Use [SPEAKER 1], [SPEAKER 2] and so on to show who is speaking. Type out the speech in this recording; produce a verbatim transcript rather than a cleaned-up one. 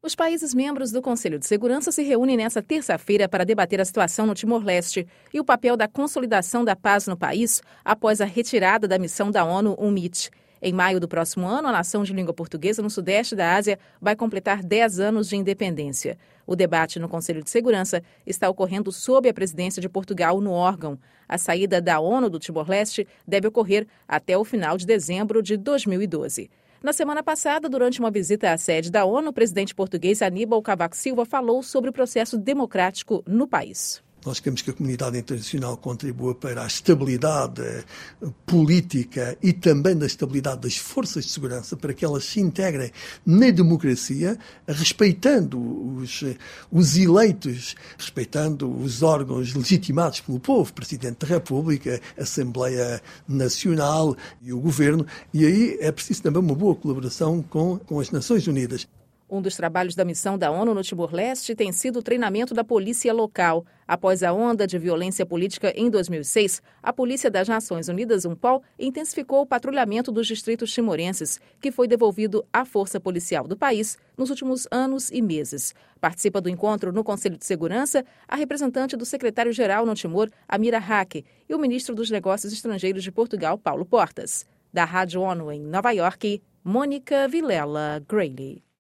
[SPEAKER 1] Os países membros do Conselho de Segurança se reúnem nesta terça-feira para debater a situação no Timor-Leste e o papel da consolidação da paz no país após a retirada da missão da ONU UNMIT. Em maio do próximo ano, a nação de língua portuguesa no sudeste da Ásia vai completar dez anos de independência. O debate no Conselho de Segurança está ocorrendo sob a presidência de Portugal no órgão. A saída da ONU do Timor-Leste deve ocorrer até o final de dezembro de dois mil e doze. Na semana passada, durante uma visita à sede da ONU, o presidente português Aníbal Cavaco Silva falou sobre o processo democrático no país.
[SPEAKER 2] Nós queremos que a comunidade internacional contribua para a estabilidade política e também da estabilidade das forças de segurança, para que elas se integrem na democracia, respeitando os, os eleitos, respeitando os órgãos legitimados pelo povo, Presidente da República, Assembleia Nacional e o Governo. E aí é preciso também uma boa colaboração com, com as Nações Unidas.
[SPEAKER 1] Um dos trabalhos da missão da ONU no Timor-Leste tem sido o treinamento da polícia local. Após a onda de violência política em dois mil e seis, a Polícia das Nações Unidas, UNPOL, intensificou o patrulhamento dos distritos timorenses, que foi devolvido à força policial do país nos últimos anos e meses. Participa do encontro no Conselho de Segurança a representante do secretário-geral no Timor, Amira Haque, e o ministro dos Negócios Estrangeiros de Portugal, Paulo Portas. Da Rádio ONU em Nova York, Mônica Vilela Grayley.